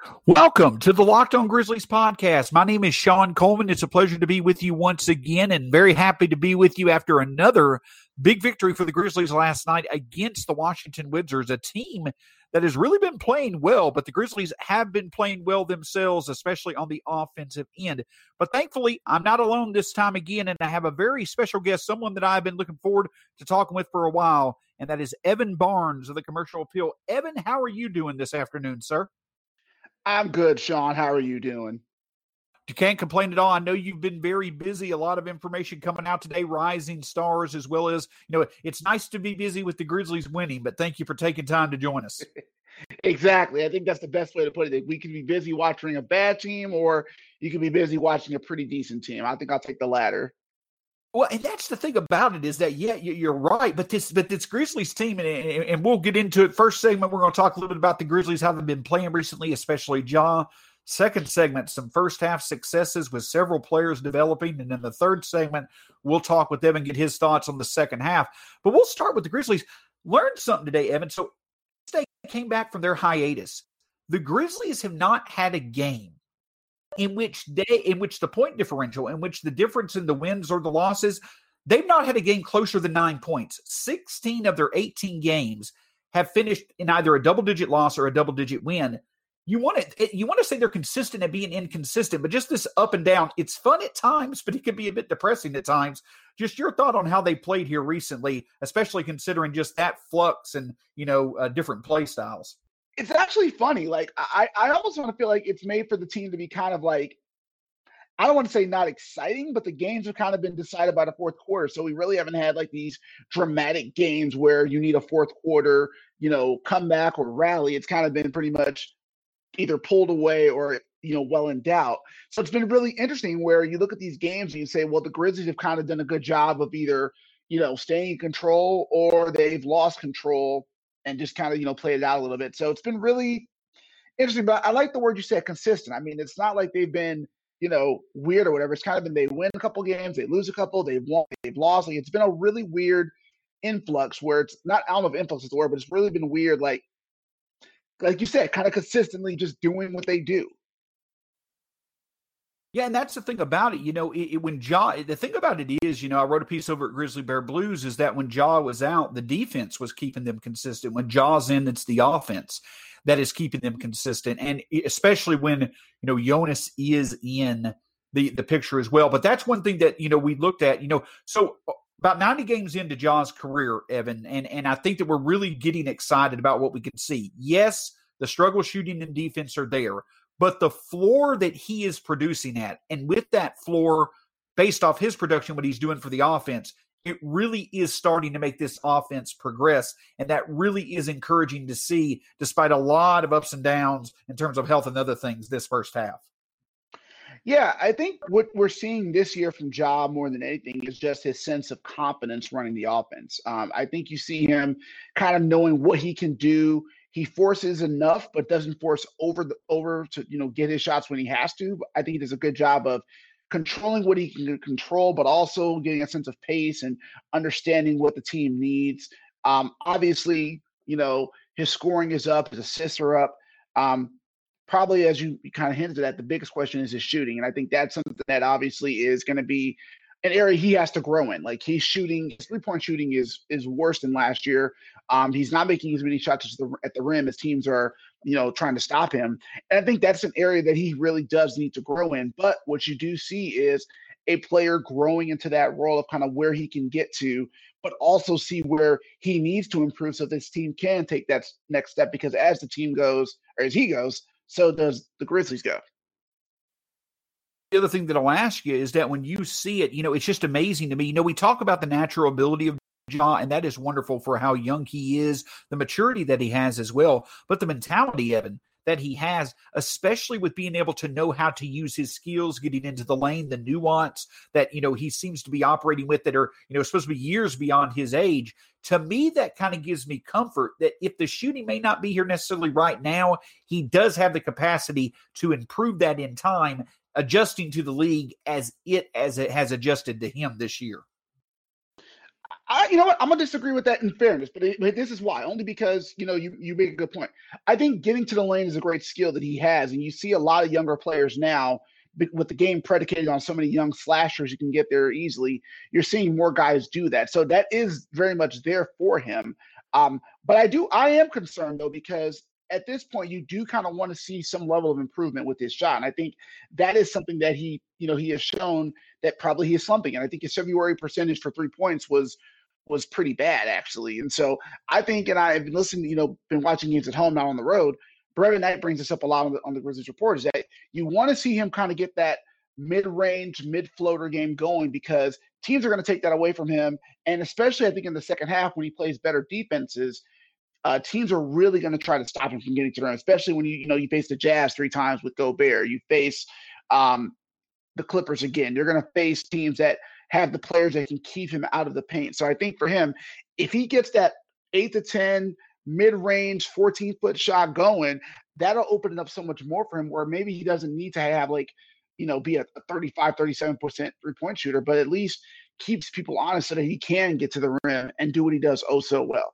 Welcome to the Locked On Grizzlies podcast. My name is Sean Coleman. It's a pleasure to be with you once again, and very happy to be with you after another big victory for the Grizzlies last night against the Washington Wizards, a team that has really been playing well, but the Grizzlies have been playing well themselves, especially on the offensive end. But thankfully, I'm not alone this time again, and I have a very special guest, someone that I've been looking forward to talking with for a while, and that is Evan Barnes of the Commercial Appeal. Evan, how are you doing this afternoon, sir? I'm good, Sean. How are you doing? You can't complain at all. I know you've been very busy. A lot of information coming out today, rising stars, as well as, it's nice to be busy with the Grizzlies winning, but thank you for taking time to join us. Exactly. I think that's the best way to put it. We could be busy watching a bad team, or you could be busy watching a pretty decent team. I think I'll take the latter. Well, and that's the thing about it is that, yeah, you're right. But this Grizzlies team, and we'll get into it. First segment, we're going to talk a little bit about the Grizzlies, how they've been playing recently, especially Ja. Second segment, some first half successes with several players developing. And then the third segment, we'll talk with Evan, get his thoughts on the second half. But we'll start with the Grizzlies. Learned something today, Evan. So they came back from their hiatus. The Grizzlies have not had a game in which the point differential, in which the difference in the wins or the losses, they've not had a game closer than 9 points. 16 of their 18 games have finished in either a double-digit loss or a double-digit win. You want to say they're consistent at being inconsistent, but just this up and down, it's fun at times, but it can be a bit depressing at times. Just your thought on how they played here recently, especially considering just that flux and, different play styles. It's actually funny. Like, I almost want to feel like it's made for the team to be kind of like, I don't want to say not exciting, but the games have kind of been decided by the fourth quarter. So we really haven't had like these dramatic games where you need a fourth quarter, comeback or rally. It's kind of been pretty much either pulled away or, well in doubt. So it's been really interesting where you look at these games and you say, well, the Grizzlies have kind of done a good job of either, staying in control, or they've lost control and just kind of, played it out a little bit. So it's been really interesting, but I like the word you said, consistent. I mean, it's not like they've been, weird or whatever. It's kind of been, they win a couple games, they lose a couple, they've won, they've lost. Like, it's been a really weird influx where it's not, I don't know if influx is the word, but it's really been weird. Like you said, kind of consistently just doing what they do. Yeah, and that's the thing about it. When Ja, the thing about it is, I wrote a piece over at Grizzly Bear Blues, is that when Ja was out, the defense was keeping them consistent. When Ja's in, it's the offense that is keeping them consistent. And especially when, Jonas is in the picture as well. But that's one thing that, we looked at, so about 90 games into Ja's career, Evan, and I think that we're really getting excited about what we can see. Yes, the struggle shooting and defense are there, but the floor that he is producing at, and with that floor, based off his production, what he's doing for the offense, it really is starting to make this offense progress, and that really is encouraging to see, despite a lot of ups and downs in terms of health and other things this first half. Yeah, I think what we're seeing this year from Ja more than anything is just his sense of confidence running the offense. I think you see him kind of knowing what he can do. He forces enough, but doesn't force over to get his shots when he has to. But I think he does a good job of controlling what he can control, but also getting a sense of pace and understanding what the team needs. Obviously, his scoring is up, his assists are up. Probably, as you kind of hinted at, the biggest question is his shooting. And I think that's something that obviously is going to be an area he has to grow in. Like, his 3-point shooting is worse than last year. He's not making as many shots at the rim as teams are, trying to stop him. And I think that's an area that he really does need to grow in. But what you do see is a player growing into that role of kind of where he can get to, but also see where he needs to improve so this team can take that next step. Because as the team goes, or as he goes, so does the Grizzlies go. The other thing that I'll ask you is that when you see it, it's just amazing to me. We talk about the natural ability of Ja, and that is wonderful for how young he is, the maturity that he has as well. But the mentality, Evan, that he has, especially with being able to know how to use his skills, getting into the lane, the nuance that, he seems to be operating with that are, supposed to be years beyond his age. To me, that kind of gives me comfort that if the shooting may not be here necessarily right now, he does have the capacity to improve that in time, adjusting to the league as it has adjusted to him this year. You know what? I'm gonna disagree with that in fairness, but this is why. Only because you make a good point. I think getting to the lane is a great skill that he has, and you see a lot of younger players now with the game predicated on so many young slashers you can get there easily. You're seeing more guys do that, so that is very much there for him. But I am concerned though, because at this point you do kind of want to see some level of improvement with his shot, and I think that is something that he has shown that probably he is slumping. And I think his February percentage for 3 points was pretty bad actually. And so I think, and I've been listening, been watching games at home, not on the road. Brevin Knight brings this up a lot on the Grizzlies Report, is that you want to see him kind of get that mid-range, mid-floater game going, because teams are going to take that away from him. And especially I think in the second half when he plays better defenses, teams are really going to try to stop him from getting to the rim, especially when you face the Jazz 3 times with Gobert. You face the Clippers again. You're going to face teams that have the players that can keep him out of the paint. So I think for him, if he gets that 8 to 10 mid-range 14-foot shot going, that'll open it up so much more for him, where maybe he doesn't need to have be a 35, 37% three-point shooter, but at least keeps people honest so that he can get to the rim and do what he does oh so well.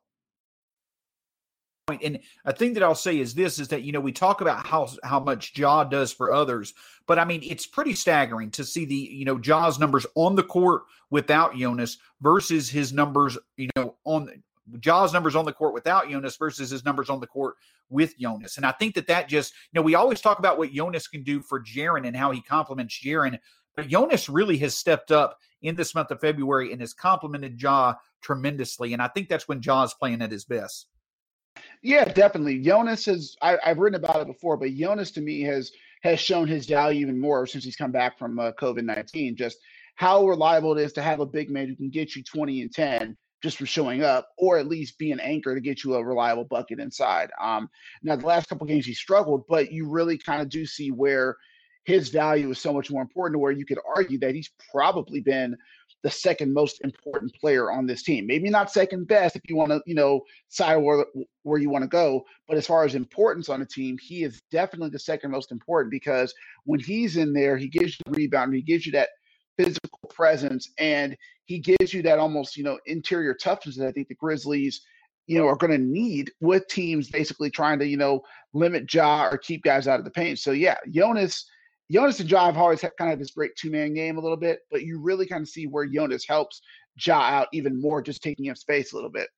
And a thing that I'll say is this, is that, we talk about how much Ja does for others, but I mean, it's pretty staggering to see the, Ja's numbers on the court without Jonas versus his numbers, on Ja's numbers on the court without Jonas versus his numbers on the court with Jonas. And I think that just, we always talk about what Jonas can do for Jaren and how he complements Jaren, but Jonas really has stepped up in this month of February and has complemented Ja tremendously. And I think that's when Ja's playing at his best. Yeah, definitely. Jonas I've written about it before, but Jonas to me has shown his value even more since he's come back from COVID-19. Just how reliable it is to have a big man who can get you 20 and 10 just from showing up, or at least be an anchor to get you a reliable bucket inside. Now, the last couple of games he struggled, but you really kind of do see where his value is so much more important, to where you could argue that he's probably been the second most important player on this team. Maybe not second best if you want to, side where you want to go. But as far as importance on the team, he is definitely the second most important, because when he's in there, he gives you the rebound, he gives you that physical presence, and he gives you that almost, interior toughness that I think the Grizzlies, are going to need with teams basically trying to, limit Ja or keep guys out of the paint. So yeah, Jonas and Ja have always kind of this great two-man game a little bit, but you really kind of see where Jonas helps Ja out even more, just taking up space a little bit.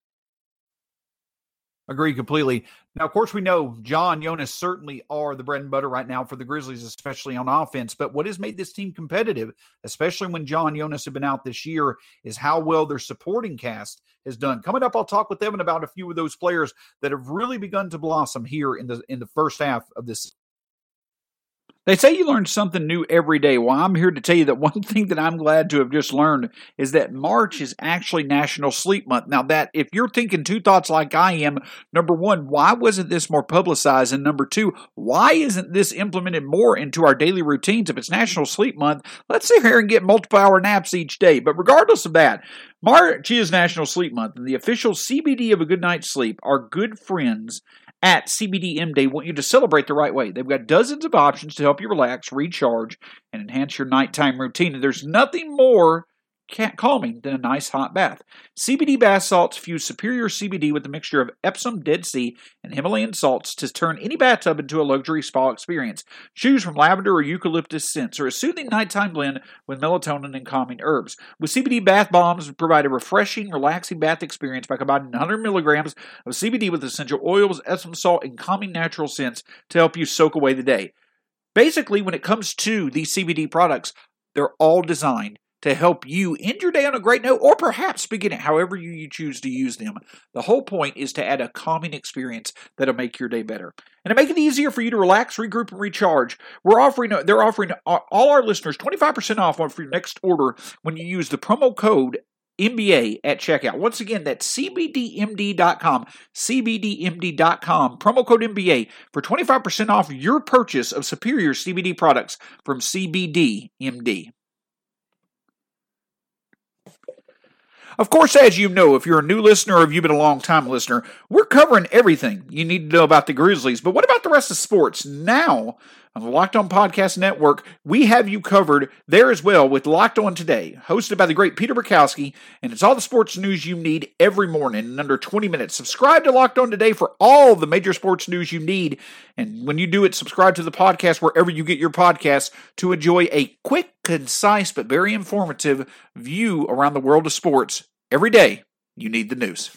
Agree completely. Now, of course, we know Ja and Jonas certainly are the bread and butter right now for the Grizzlies, especially on offense. But what has made this team competitive, especially when Ja and Jonas have been out this year, is how well their supporting cast has done. Coming up, I'll talk with Evan about a few of those players that have really begun to blossom here in the first half of this. They say you learn something new every day. Well, I'm here to tell you that one thing that I'm glad to have just learned is that March is actually National Sleep Month. Now, that if you're thinking two thoughts like I am, number one, why wasn't this more publicized? And number two, why isn't this implemented more into our daily routines? If it's National Sleep Month, let's sit here and get multiple hour naps each day. But regardless of that, March is National Sleep Month, and the official CBD of a good night's sleep, our good friends at CBD Day want you to celebrate the right way. They've got dozens of options to help you relax, recharge, and enhance your nighttime routine. And there's nothing more calming than a nice hot bath. CBD bath salts fuse superior CBD with a mixture of Epsom, Dead Sea, and Himalayan salts to turn any bathtub into a luxury spa experience. Choose from lavender or eucalyptus scents, or a soothing nighttime blend with melatonin and calming herbs. With CBD bath bombs, provide a refreshing, relaxing bath experience by combining 100 milligrams of CBD with essential oils, Epsom salt, and calming natural scents to help you soak away the day. Basically, when it comes to these CBD products, they're all designed to help you end your day on a great note, or perhaps begin it however you choose to use them. The whole point is to add a calming experience that'll make your day better. And to make it easier for you to relax, regroup, and recharge, they're offering all our listeners 25% off for your next order when you use the promo code NBA at checkout. Once again, that's CBDMD.com, CBDMD.com, promo code NBA for 25% off your purchase of superior CBD products from CBDMD. Of course, as you know, if you're a new listener or if you've been a long-time listener, we're covering everything you need to know about the Grizzlies. But what about the rest of sports? Now, on the Locked On Podcast Network. We have you covered there as well with Locked On Today, hosted by the great Peter Bukowski, and it's all the sports news you need every morning in under 20 minutes. Subscribe to Locked On Today for all the major sports news you need, and when you do it, subscribe to the podcast wherever you get your podcasts to enjoy a quick, concise, but very informative view around the world of sports. Every day, you need the news.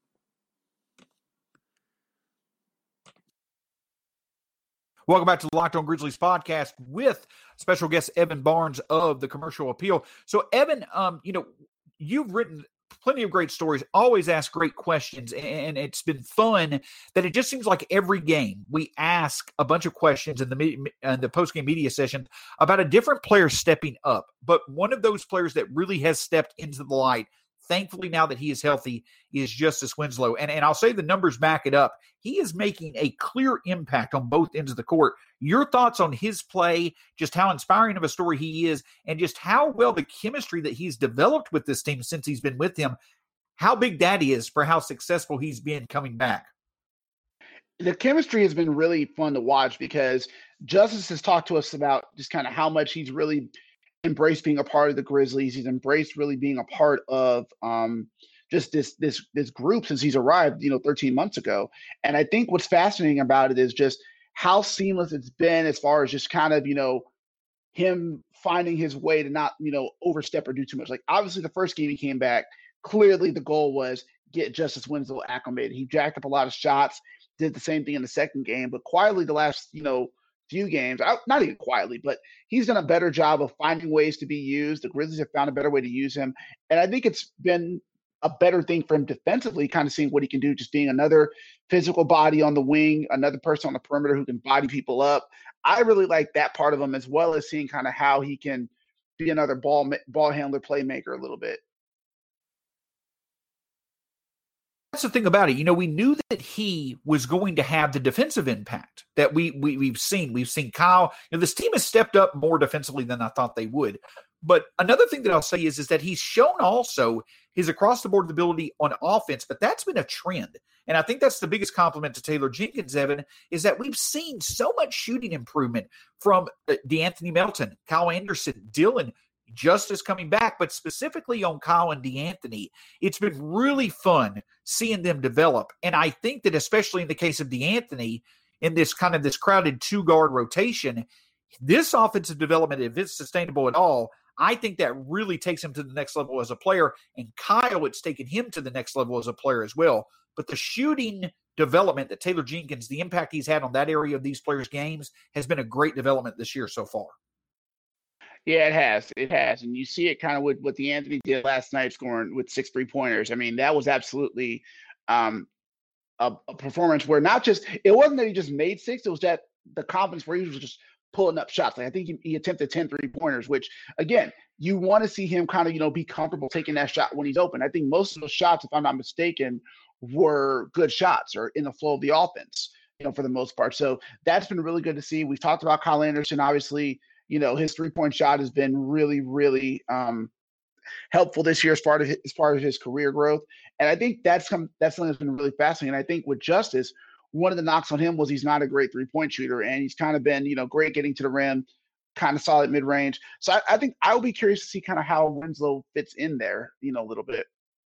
Welcome back to the Locked On Grizzlies podcast with special guest Evan Barnes of the Commercial Appeal. So, Evan, you've written plenty of great stories, always ask great questions, and it's been fun that it just seems like every game we ask a bunch of questions in the post-game media session about a different player stepping up. But one of those players that really has stepped into the light, thankfully now that he is healthy, is Justice Winslow. And I'll say the numbers back it up. He is making a clear impact on both ends of the court. Your thoughts on his play, just how inspiring of a story he is, and just how well the chemistry that he's developed with this team since he's been with them, how big that is for how successful he's been coming back. The chemistry has been really fun to watch because Justice has talked to us about just kind of how much he's really embraced being a part of the Grizzlies. He's embraced really being a part of just this group since he's arrived, 13 months ago. And I think what's fascinating about it is just how seamless it's been as far as just kind of, him finding his way to not, overstep or do too much. Like, obviously the first game he came back, clearly the goal was get Justice Winslow acclimated. He jacked up a lot of shots, did the same thing in the second game, but quietly the last, few games, not even quietly, but he's done a better job of finding ways to be used. The Grizzlies have found a better way to use him. And I think it's been a better thing for him defensively, kind of seeing what he can do, just being another physical body on the wing, another person on the perimeter who can body people up. I really like that part of him, as well as seeing kind of how he can be another ball handler, playmaker a little bit. That's the thing about it. We knew that he was going to have the defensive impact that we've seen. We've seen Kyle. This team has stepped up more defensively than I thought they would. But another thing that I'll say is that he's shown also his across-the-board ability on offense, but that's been a trend. And I think that's the biggest compliment to Taylor Jenkins, Evan, is that we've seen so much shooting improvement from DeAnthony Melton, Kyle Anderson, Dylan, Justice coming back, but specifically on Kyle and DeAnthony. It's been really fun seeing them develop. And I think that especially in the case of DeAnthony, in this crowded two-guard rotation, this offensive development, if it's sustainable at all, I think that really takes him to the next level as a player. And Kyle, it's taken him to the next level as a player as well. But the shooting development that Taylor Jenkins, the impact he's had on that area of these players' games, has been a great development this year so far. Yeah, it has. It has. And you see it kind of with what DeAnthony did last night, scoring with 6 3-pointers. I mean, that was absolutely a performance where it wasn't that he just made 6, it was that the confidence where he was just pulling up shots. Like, I think he attempted 10 3-pointers, which, again, you want to see him kind of, be comfortable taking that shot when he's open. I think most of those shots, if I'm not mistaken, were good shots or in the flow of the offense, for the most part. So that's been really good to see. We've talked about Kyle Anderson, obviously. His 3-point shot has been really, really helpful this year as part of his career growth. And I think that's something that's been really fascinating. And I think with Justice, one of the knocks on him was he's not a great 3-point shooter, and he's kind of been, great getting to the rim, kind of solid mid-range. So I think I will be curious to see kind of how Winslow fits in there, a little bit.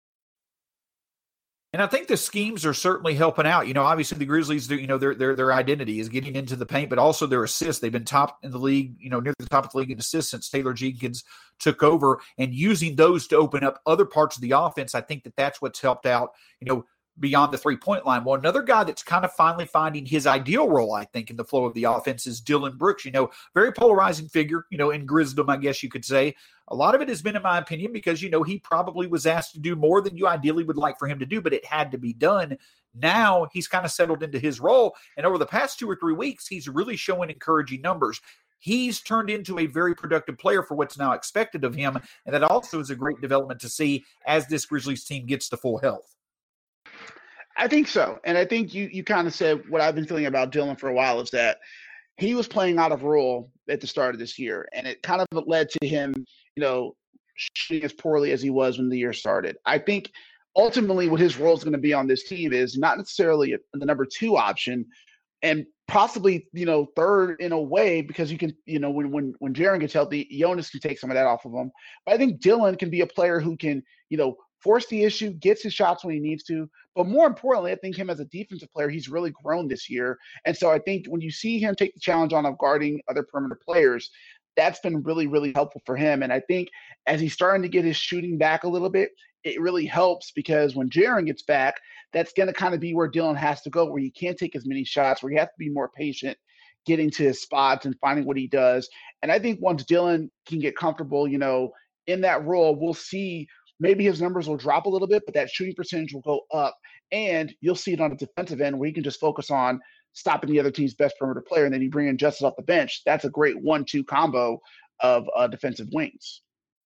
And I think the schemes are certainly helping out. Obviously the Grizzlies, their identity is getting into the paint, but also their assists. They've been top in the league, near the top of the league in assists since Taylor Jenkins took over, and using those to open up other parts of the offense. I think that that's what's helped out, beyond the 3-point line. Well, another guy that's kind of finally finding his ideal role, I think, in the flow of the offense is Dylan Brooks. Very polarizing figure, in Grizzdom, I guess you could say. A lot of it has been, in my opinion, because, he probably was asked to do more than you ideally would like for him to do, but it had to be done. Now he's kind of settled into his role. And over the past 2 or 3 weeks, he's really showing encouraging numbers. He's turned into a very productive player for what's now expected of him. And that also is a great development to see as this Grizzlies team gets to full health. I think so. And I think you kind of said what I've been feeling about Dylan for a while is that he was playing out of role at the start of this year. And it kind of led to him, shooting as poorly as he was when the year started. I think ultimately what his role is going to be on this team is not necessarily the number 2 option. And possibly, third in a way, because you can, when Jaren gets healthy, Jonas can take some of that off of him. But I think Dillon can be a player who can, force the issue, gets his shots when he needs to. But more importantly, I think him as a defensive player, he's really grown this year. And so I think when you see him take the challenge on of guarding other perimeter players, that's been really, really helpful for him. And I think as he's starting to get his shooting back a little bit, it really helps, because when Jaren gets back, that's going to kind of be where Dillon has to go, where he can't take as many shots, where he has to be more patient getting to his spots and finding what he does. And I think once Dillon can get comfortable, in that role, we'll see maybe his numbers will drop a little bit, but that shooting percentage will go up. And you'll see it on the defensive end where he can just focus on stopping the other team's best perimeter player, and then you bring in Justice off the bench. That's a great 1-2 combo of defensive wings.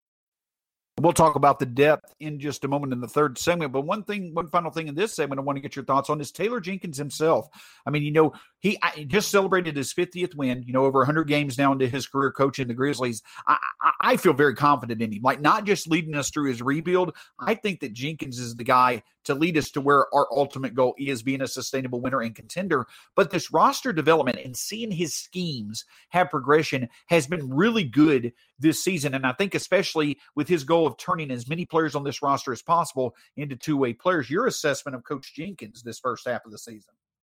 We'll talk about the depth in just a moment in the third segment. But one final thing in this segment I want to get your thoughts on is Taylor Jenkins himself. I mean, he just celebrated his 50th win, over 100 games now into his career coaching the Grizzlies. I feel very confident in him, like not just leading us through his rebuild. I think that Jenkins is the guy to lead us to where our ultimate goal is, being a sustainable winner and contender. But this roster development and seeing his schemes have progression has been really good this season. And I think especially with his goal of turning as many players on this roster as possible into two-way players. Your assessment of Coach Jenkins this first half of the season?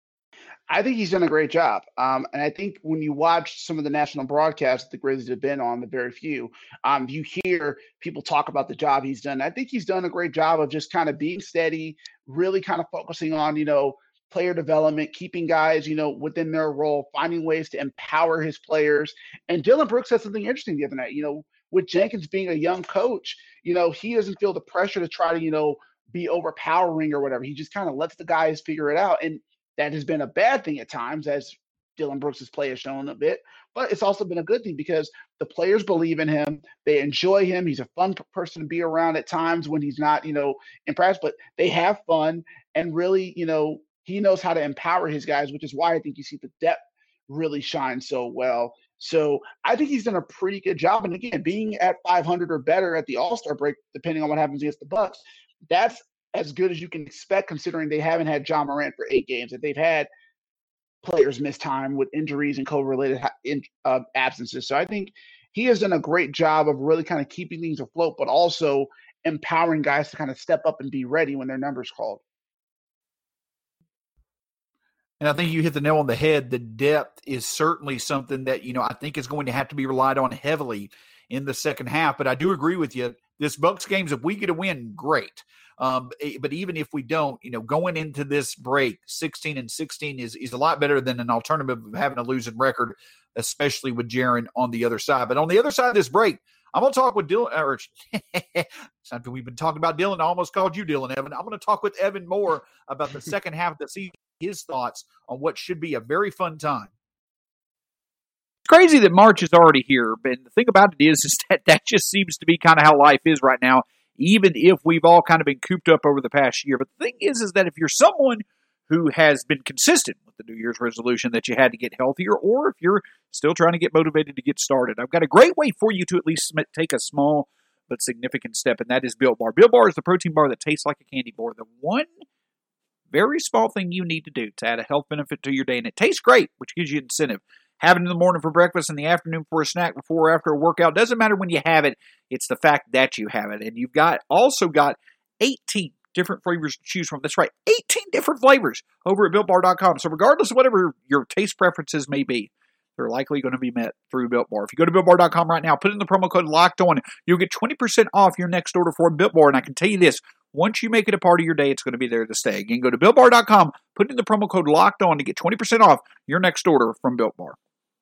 I think he's done a great job. And I think when you watch some of the national broadcasts that the Grizzlies have been on, the very few, you hear people talk about the job he's done. I think he's done a great job of just kind of being steady, really kind of focusing on, player development, keeping guys, within their role, finding ways to empower his players. And Dillon Brooks said something interesting the other night, with Jenkins being a young coach, he doesn't feel the pressure to try to, be overpowering or whatever. He just kind of lets the guys figure it out. And that has been a bad thing at times, as Dillon Brooks' play has shown a bit, but it's also been a good thing because the players believe in him. They enjoy him. He's a fun person to be around at times when he's not, in practice, but they have fun, and really, he knows how to empower his guys, which is why I think you see the depth really shine so well. So I think he's done a pretty good job. And again, being at 500 or better at the All-Star break, depending on what happens against the Bucks, that's as good as you can expect, considering they haven't had Ja Morant for 8 games, that they've had players miss time with injuries and COVID-related absences. So I think he has done a great job of really kind of keeping things afloat, but also empowering guys to kind of step up and be ready when their number's called. And I think you hit the nail on the head. The depth is certainly something that, I think is going to have to be relied on heavily in the second half. But I do agree with you. This Bucks games, if we get a win, great. But even if we don't, going into this break, 16-16 is a lot better than an alternative of having a losing record, especially with Jaren on the other side. But on the other side of this break, I'm going to talk with Dillon. Something we've been talking about Dillon. I almost called you Dillon, Evan. I'm going to talk with Evan Moore about the second half of the season, his thoughts on what should be a very fun time. It's crazy that March is already here, but the thing about it is that just seems to be kind of how life is right now, even if we've all kind of been cooped up over the past year. But the thing is that if you're someone who has been consistent with the New Year's resolution that you had to get healthier, or if you're still trying to get motivated to get started, I've got a great way for you to at least take a small but significant step, and that is Built Bar. Built Bar is the protein bar that tastes like a candy bar. The one very small thing you need to do to add a health benefit to your day, and it tastes great, which gives you incentive. Have it in the morning for breakfast, in the afternoon for a snack, before or after a workout. Doesn't matter when you have it. It's the fact that you have it. And you've also got 18 different flavors to choose from. That's right, 18 different flavors over at BuiltBar.com. So regardless of whatever your taste preferences may be, they're likely going to be met through Built Bar. If you go to BuiltBar.com right now, put in the promo code LOCKEDON, you'll get 20% off your next order for Built Bar. And I can tell you this, once you make it a part of your day, it's going to be there to stay. Again, go to BuiltBar.com, put in the promo code LOCKEDON to get 20% off your next order from Built Bar.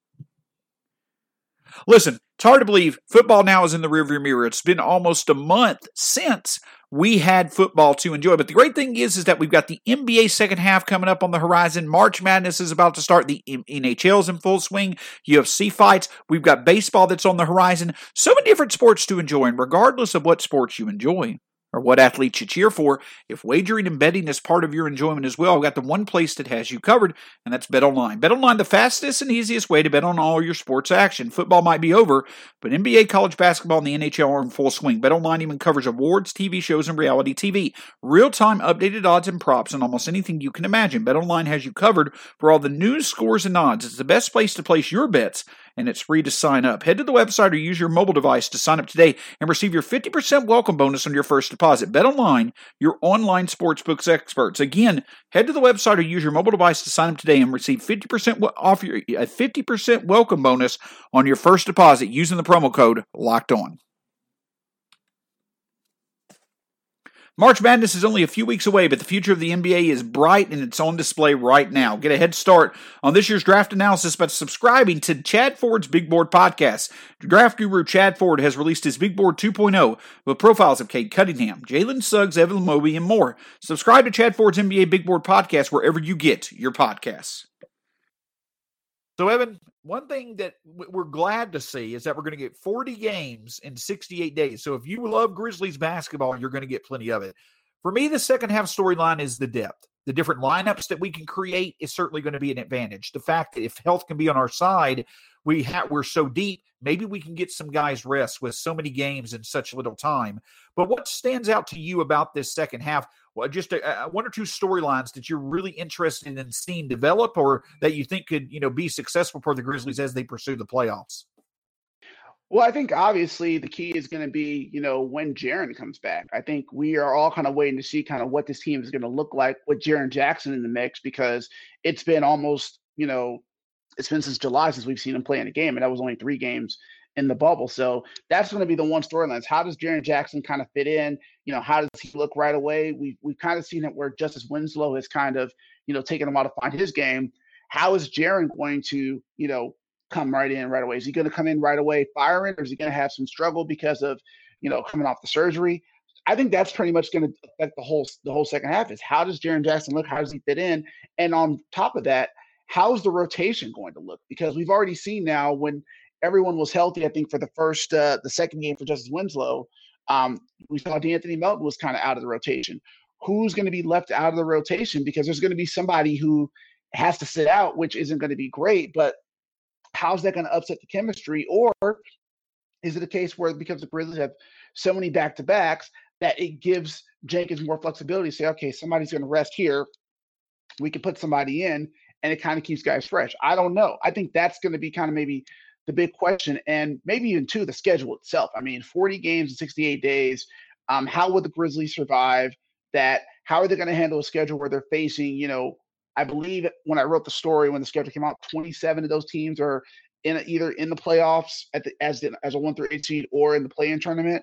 Listen, it's hard to believe football now is in the rearview mirror. It's been almost a month since we had football to enjoy. But the great thing is that we've got the NBA second half coming up on the horizon. March Madness is about to start. The NHL's in full swing. UFC fights. We've got baseball that's on the horizon. So many different sports to enjoy. And regardless of what sports you enjoy, or what athletes you cheer for. If wagering and betting is part of your enjoyment as well, I've got the one place that has you covered, and that's BetOnline. BetOnline, the fastest and easiest way to bet on all your sports action. Football might be over, but NBA, college basketball, and the NHL are in full swing. BetOnline even covers awards, TV shows, and reality TV. Real-time updated odds and props on almost anything you can imagine. BetOnline has you covered for all the news, scores, and odds. It's the best place to place your bets, and it's free to sign up. Head to the website or use your mobile device to sign up today and receive your 50% welcome bonus on your first deposit. BetOnline, your online sportsbooks experts. Again, head to the website or use your mobile device to sign up today and receive 50% off a 50% welcome bonus on your first deposit using the promo code LOCKEDON. March Madness is only a few weeks away, but the future of the NBA is bright and it's on display right now. Get a head start on this year's draft analysis by subscribing to Chad Ford's Big Board podcast. Draft guru Chad Ford has released his Big Board 2.0 with profiles of Cade Cunningham, Jalen Suggs, Evan Mobley, and more. Subscribe to Chad Ford's NBA Big Board podcast wherever you get your podcasts. So, Evan, one thing that we're glad to see is that we're going to get 40 games in 68 days. So if you love Grizzlies basketball, you're going to get plenty of it. For me, the second half storyline is the depth. The different lineups that we can create is certainly going to be an advantage. The fact that if health can be on our side, we're so deep, maybe we can get some guys rest with so many games in such little time. But what stands out to you about this second half? Well, just one or two storylines that you're really interested in seeing develop, or that you think could, be successful for the Grizzlies as they pursue the playoffs. Well, I think obviously the key is going to be, when Jaren comes back. I think we are all kind of waiting to see kind of what this team is going to look like with Jaren Jackson in the mix, because it's been almost, it's been since July since we've seen him play in a game, and that was only 3 games in the bubble. So that's going to be the one storyline. How does Jaren Jackson kind of fit in? How does he look right away? We've kind of seen it where Justice Winslow has kind of, taken a while to find his game. How is Jaren going to, come right in right away? Is he going to come in right away firing, or is he going to have some struggle because of, coming off the surgery? I think that's pretty much going to affect the whole second half. Is how does Jaren Jackson look? How does he fit in? And on top of that, how's the rotation going to look? Because we've already seen now when everyone was healthy, I think for the second game for Justice Winslow, we saw D'Anthony Melton was kind of out of the rotation. Who's going to be left out of the rotation? Because there's going to be somebody who has to sit out, which isn't going to be great, but how's that going to upset the chemistry? Or is it a case where, because the Grizzlies have so many back-to-backs, that it gives Jenkins more flexibility to say, okay, somebody's going to rest here, we can put somebody in, and it kind of keeps guys fresh? I don't know. I think that's going to be kind of maybe the big question, and maybe even the schedule itself. I mean, 40 games in 68 days. How would the Grizzlies survive that? How are they going to handle a schedule where they're facing, I believe when I wrote the story, when the schedule came out, 27 of those teams are either in the playoffs as a 1-8 seed or in the play-in tournament.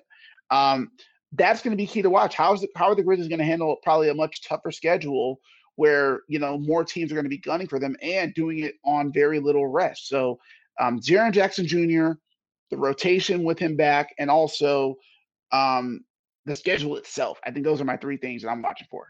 That's going to be key to watch. How are the Grizzlies going to handle probably a much tougher schedule where, more teams are going to be gunning for them and doing it on very little rest? So Jaren Jackson Jr., the rotation with him back, and also the schedule itself. I think those are my 3 things that I'm watching for.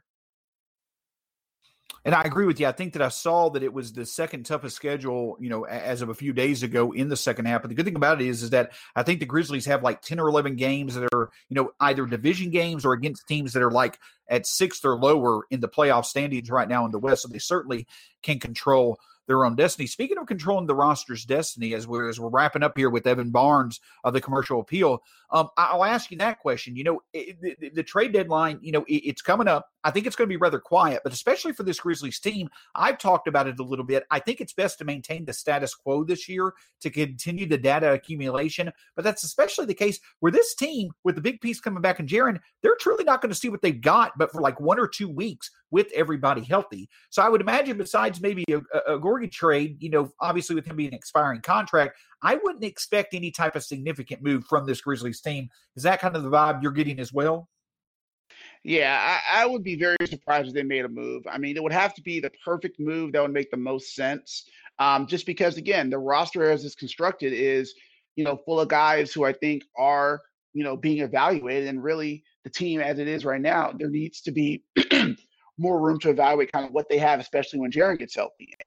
And I agree with you. I think that I saw that it was the second toughest schedule, as of a few days ago in the second half. But the good thing about it is that I think the Grizzlies have like 10 or 11 games that are, either division games or against teams that are like at 6th or lower in the playoff standings right now in the West. So they certainly can control their own destiny. Speaking of controlling the roster's destiny, as we're wrapping up here with Evan Barnes of the Commercial Appeal, I'll ask you that question. The trade deadline, it's coming up. I think it's going to be rather quiet, but especially for this Grizzlies team, I've talked about it a little bit. I think it's best to maintain the status quo this year to continue the data accumulation, but that's especially the case where this team, with the big piece coming back in Jaren, they're truly not going to see what they've got, but for like 1 or 2 weeks with everybody healthy. So I would imagine, besides maybe a Gorgie trade, obviously with him being an expiring contract, I wouldn't expect any type of significant move from this Grizzlies team. Is that kind of the vibe you're getting as well? Yeah, I would be very surprised if they made a move. I mean, it would have to be the perfect move that would make the most sense. Just because, again, the roster as it's constructed is, full of guys who I think are, being evaluated. And really, the team as it is right now, there needs to be more room to evaluate kind of what they have, especially when Jaren gets healthy.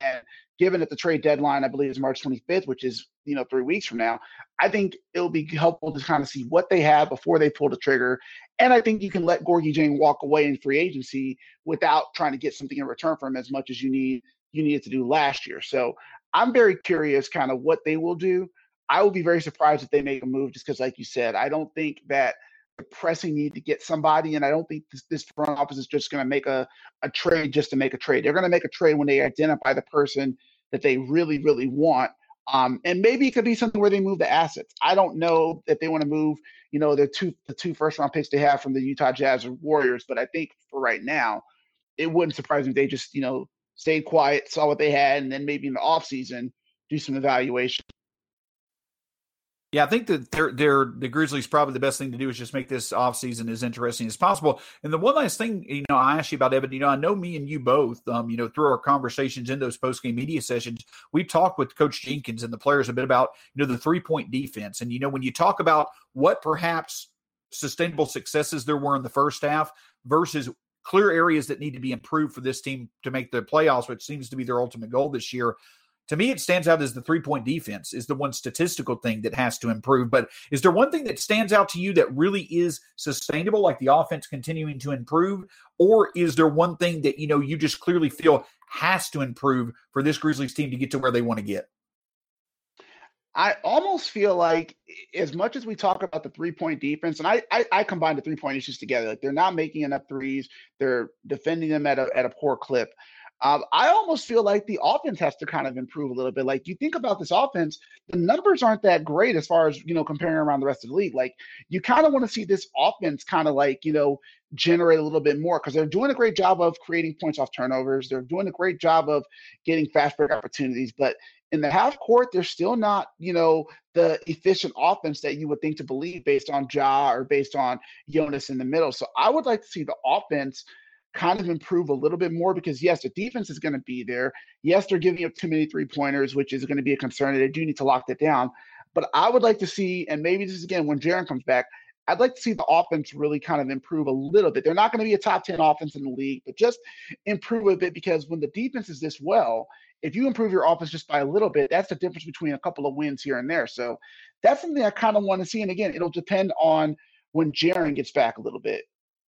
And given that the trade deadline, I believe, is March 25th, which is 3 weeks from now, I think it'll be helpful to kind of see what they have before they pull the trigger. And I think you can let Gorgui Dieng walk away in free agency without trying to get something in return for him as much as you needed to do last year. So I'm very curious kind of what they will do. I will be very surprised if they make a move just because, like you said, I don't think that the pressing need to get somebody, and I don't think this front office is just going to make a trade just to make a trade. They're going to make a trade when they identify the person that they really, really want. And maybe it could be something where they move the assets. I don't know if they want to move, the two first-round picks they have from the Utah Jazz or Warriors, but I think for right now, it wouldn't surprise me if they just, stayed quiet, saw what they had, and then maybe in the offseason do some evaluation. Yeah, I think that the Grizzlies probably the best thing to do is just make this offseason as interesting as possible. And the one last thing, I asked you about, Evan, I know me and you both, through our conversations in those post-game media sessions, we talked with Coach Jenkins and the players a bit about, the 3-point defense. And, when you talk about what perhaps sustainable successes there were in the first half versus clear areas that need to be improved for this team to make the playoffs, which seems to be their ultimate goal this year, to me, it stands out as the 3-point defense is the one statistical thing that has to improve. But is there one thing that stands out to you that really is sustainable, like the offense continuing to improve? Or is there one thing that, you just clearly feel has to improve for this Grizzlies team to get to where they want to get? I almost feel like as much as we talk about the 3-point defense, and I combine the 3-point issues together, like they're not making enough threes, they're defending them at a poor clip. I almost feel like the offense has to kind of improve a little bit. Like you think about this offense, the numbers aren't that great as far as, comparing around the rest of the league. Like you kind of want to see this offense kind of like, generate a little bit more because they're doing a great job of creating points off turnovers. They're doing a great job of getting fast break opportunities, but in the half court, they're still not, the efficient offense that you would think to believe based on Ja or based on Jonas in the middle. So I would like to see the offense kind of improve a little bit more because, yes, the defense is going to be there. Yes, they're giving up too many three-pointers, which is going to be a concern, and they do need to lock that down. But I would like to see, and maybe this is, again, when Jaren comes back, I'd like to see the offense really kind of improve a little bit. They're not going to be a top 10 offense in the league, but just improve a bit because when the defense is this well, if you improve your offense just by a little bit, that's the difference between a couple of wins here and there. So that's something I kind of want to see. And again, it'll depend on when Jaren gets back a little bit.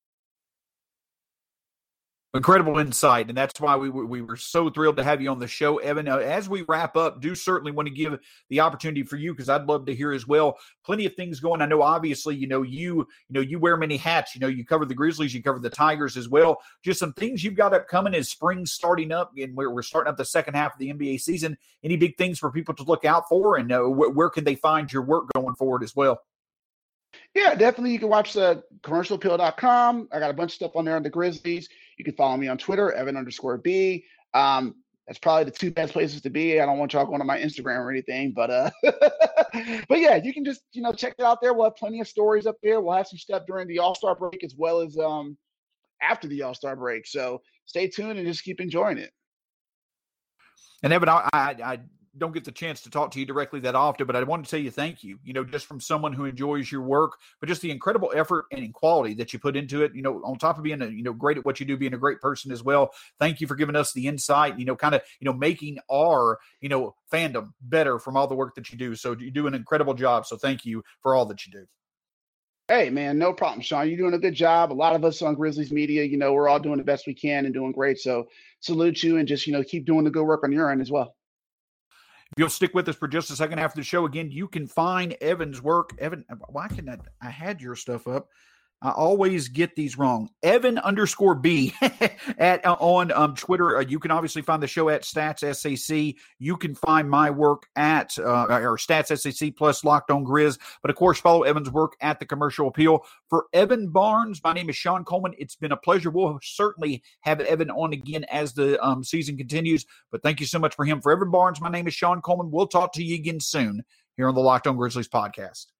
Incredible insight, and that's why we were so thrilled to have you on the show, Evan. As we wrap up, do certainly want to give the opportunity for you because I'd love to hear as well. Plenty of things going. I know, obviously, you wear many hats. You cover the Grizzlies, you cover the Tigers as well. Just some things you've got upcoming as spring starting up, and we're starting up the second half of the NBA season. Any big things for people to look out for, and where can they find your work going forward as well? Yeah, definitely. You can watch the commercialappeal.com. I got a bunch of stuff on there on the Grizzlies. You can follow me on Twitter, Evan_B. That's probably the two best places to be. I don't want y'all going on my Instagram or anything, but but yeah, you can just, check it out there. We'll have plenty of stories up there. We'll have some stuff during the All-Star break as well as after the All-Star break. So stay tuned and just keep enjoying it. And Evan, I don't get the chance to talk to you directly that often, but I wanted to tell you thank you, just from someone who enjoys your work, but just the incredible effort and quality that you put into it, on top of being great at what you do, being a great person as well. Thank you for giving us the insight, making our, fandom better from all the work that you do. So you do an incredible job. So thank you for all that you do. Hey, man, no problem, Sean. You're doing a good job. A lot of us on Grizzlies Media, we're all doing the best we can and doing great. So salute you and just, keep doing the good work on your end as well. If you'll stick with us for just a second after the show, again, you can find Evan's work. Evan, why can I had your stuff up? I always get these wrong. Evan_B on Twitter. You can obviously find the show at StatsSAC. You can find my work at or StatsSAC plus Locked On Grizz. But of course, follow Evan's work at the Commercial Appeal. For Evan Barnes, my name is Sean Coleman. It's been a pleasure. We'll certainly have Evan on again as the season continues. But thank you so much for him. For Evan Barnes, my name is Sean Coleman. We'll talk to you again soon here on the Locked On Grizzlies podcast.